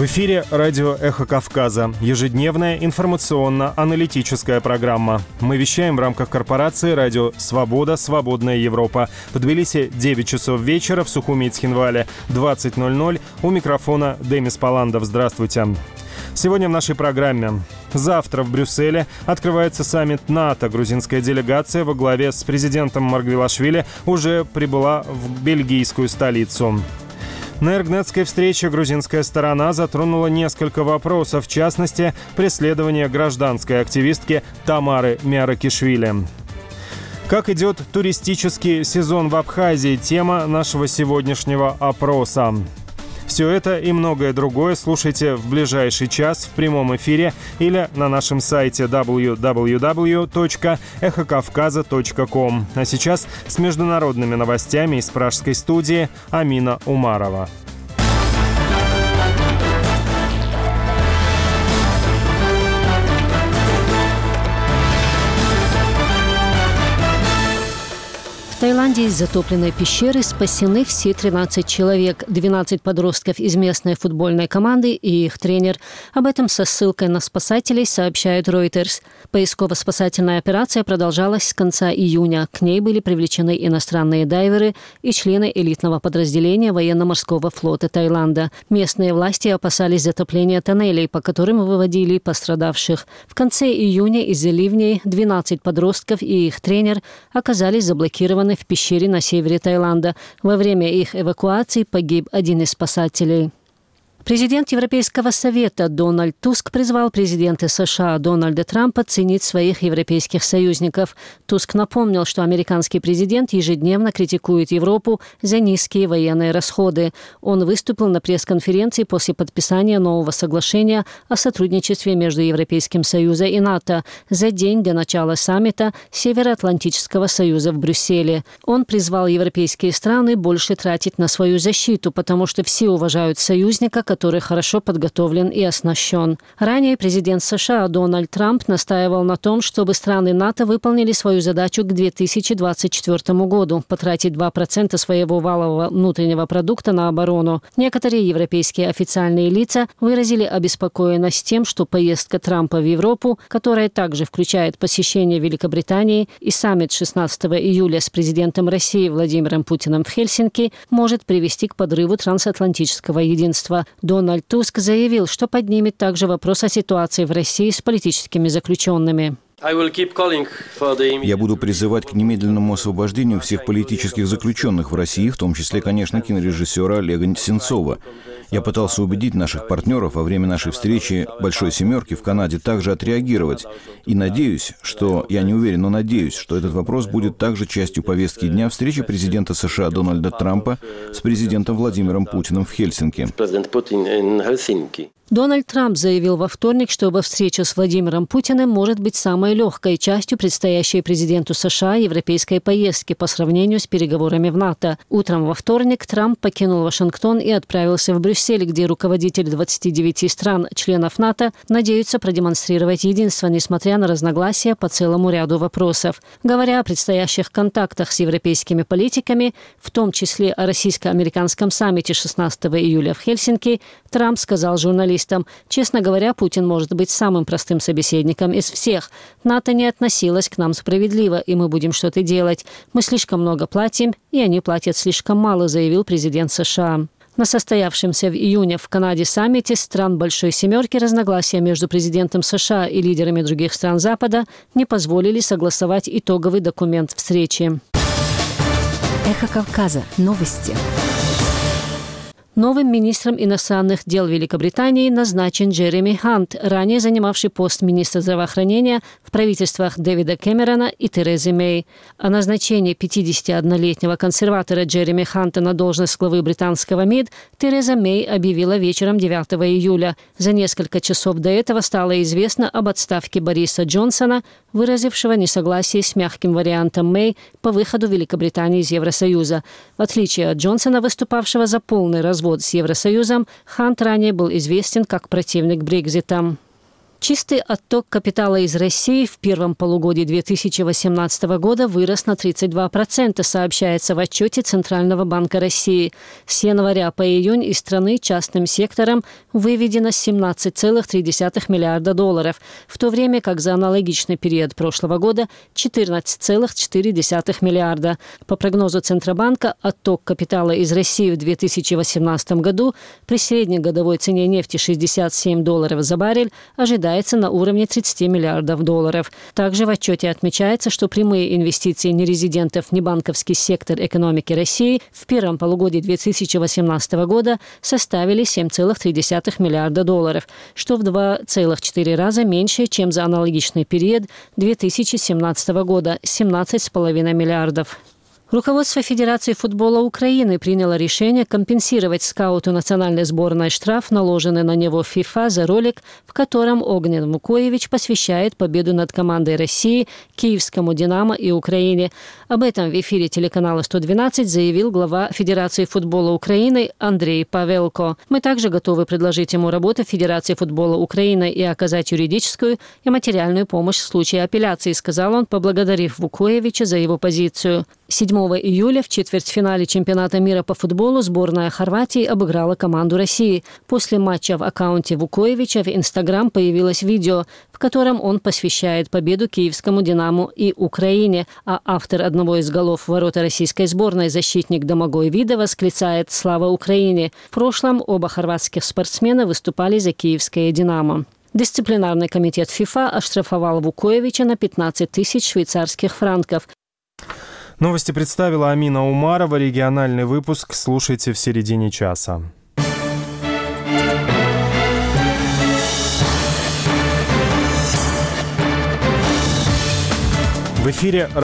В эфире радио «Эхо Кавказа». Ежедневная информационно-аналитическая программа. Мы вещаем в рамках корпорации «Радио Свобода. Свободная Европа». В Тбилиси 9 часов вечера, в Сухуми и Цхинвале 20:00. У микрофона Демис Паландов. Здравствуйте. Сегодня в нашей программе. Завтра в Брюсселе открывается саммит НАТО. Грузинская делегация во главе с президентом Маргвелашвили уже прибыла в бельгийскую столицу. На Эргнетской встрече грузинская сторона затронула несколько вопросов, в частности, преследование гражданской активистки Тамары Миаракишвили. Как идет туристический сезон в Абхазии? Тема нашего сегодняшнего опроса. Все это и многое другое слушайте в ближайший час в прямом эфире или на нашем сайте www.эхокавказа.ком. А сейчас с международными новостями из пражской студии Амина Умарова. В Таиланде из затопленной пещеры спасены все 13 человек, 12 подростков из местной футбольной команды и их тренер. Об этом со ссылкой на спасателей сообщает Reuters. Поисково-спасательная операция продолжалась с конца июня. К ней были привлечены иностранные дайверы и члены элитного подразделения военно-морского флота Таиланда. Местные власти опасались затопления тоннелей, по которым выводили пострадавших. В конце июня из-за ливней 12 подростков и их тренер оказались заблокированы в пещере на севере Таиланда. Во время их эвакуации погиб один из спасателей. Президент Европейского совета Дональд Туск призвал президента США Дональда Трампа ценить своих европейских союзников. Туск напомнил, что американский президент ежедневно критикует Европу за низкие военные расходы. Он выступил на пресс-конференции после подписания нового соглашения о сотрудничестве между Европейским Союзом и НАТО за день до начала саммита Североатлантического союза в Брюсселе. Он призвал европейские страны больше тратить на свою защиту, потому что все уважают союзника, который хорошо подготовлен и оснащен. Ранее президент США Дональд Трамп настаивал на том, чтобы страны НАТО выполнили свою задачу к 2024 году – потратить 2% своего валового внутреннего продукта на оборону. Некоторые европейские официальные лица выразили обеспокоенность тем, что поездка Трампа в Европу, которая также включает посещение Великобритании и саммит 16 июля с президентом России Владимиром Путиным в Хельсинки, может привести к подрыву трансатлантического единства. Дональд Туск заявил, что поднимет также вопрос о ситуации в России с политическими заключенными. Я буду призывать к немедленному освобождению всех политических заключенных в России, в том числе, конечно, кинорежиссера Олега Сенцова. Я пытался убедить наших партнеров во время нашей встречи «Большой семерки» в Канаде также отреагировать. И надеюсь, я не уверен, но надеюсь, что этот вопрос будет также частью повестки дня встречи президента США Дональда Трампа с президентом Владимиром Путиным в Хельсинки. Дональд Трамп заявил во вторник, что встреча с Владимиром Путиным может быть самой легкой частью предстоящей президенту США европейской поездки по сравнению с переговорами в НАТО. Утром во вторник Трамп покинул Вашингтон и отправился в Брюссель, где руководители 29 стран, членов НАТО, надеются продемонстрировать единство, несмотря на разногласия по целому ряду вопросов. Говоря о предстоящих контактах с европейскими политиками, в том числе о российско-американском саммите 16 июля в Хельсинки, Трамп сказал журналистам: «Честно говоря, Путин может быть самым простым собеседником из всех. НАТО не относилось к нам справедливо, и мы будем что-то делать. Мы слишком много платим, и они платят слишком мало», заявил президент США. На состоявшемся в июне в Канаде саммите стран Большой семерки разногласия между президентом США и лидерами других стран Запада не позволили согласовать итоговый документ встречи. Эхо Кавказа. Новости. Новым министром иностранных дел Великобритании назначен Джереми Хант, ранее занимавший пост министра здравоохранения в правительствах Дэвида Кэмерона и Терезы Мэй. О назначении 51-летнего консерватора Джереми Ханта на должность главы британского МИД Тереза Мэй объявила вечером 9 июля. За несколько часов до этого стало известно об отставке Бориса Джонсона, выразившего несогласие с мягким вариантом Мэй по выходу Великобритании из Евросоюза. В отличие от Джонсона, выступавшего за полный развод с Евросоюзом, Хант ранее был известен как противник Брексита. Чистый отток капитала из России в первом полугодии 2018 года вырос на 32%, сообщается в отчете Центрального банка России. С января по июнь из страны частным сектором выведено 17,3 миллиарда долларов, в то время как за аналогичный период прошлого года 14,4 миллиарда. По прогнозу Центробанка, отток капитала из России в 2018 году при средней годовой цене нефти $67 за баррель ожидается на уровне 30 миллиардов долларов. Также в отчете отмечается, что прямые инвестиции нерезидентов в небанковский сектор экономики России в первом полугодии 2018 года составили 7,3 миллиарда долларов, что в 2,4 раза меньше, чем за аналогичный период 2017 года – 17,5 миллиардов. Руководство Федерации футбола Украины приняло решение компенсировать скауту национальной сборной штраф, наложенный на него ФИФА за ролик, в котором Огнен Вукоевич посвящает победу над командой России, Киевскому «Динамо» и Украине. Об этом в эфире телеканала 112 заявил глава Федерации футбола Украины Андрей Павелко. Мы также готовы предложить ему работу в Федерации футбола Украины и оказать юридическую и материальную помощь в случае апелляции, сказал он, поблагодарив Вукоевича за его позицию. 7 июля в четвертьфинале чемпионата мира по футболу сборная Хорватии обыграла команду России. После матча в аккаунте Вукоевича в Инстаграм появилось видео, в котором он посвящает победу Киевскому «Динамо» и Украине, а автор одного из голов в ворота российской сборной, защитник Домагой Вида, восклицает «Слава Украине!». В прошлом оба хорватских спортсмена выступали за Киевское «Динамо». Дисциплинарный комитет ФИФА оштрафовал Вукоевича на 15 тысяч швейцарских франков. Новости представила Амина Умарова. Региональный выпуск слушайте в середине часа. В эфире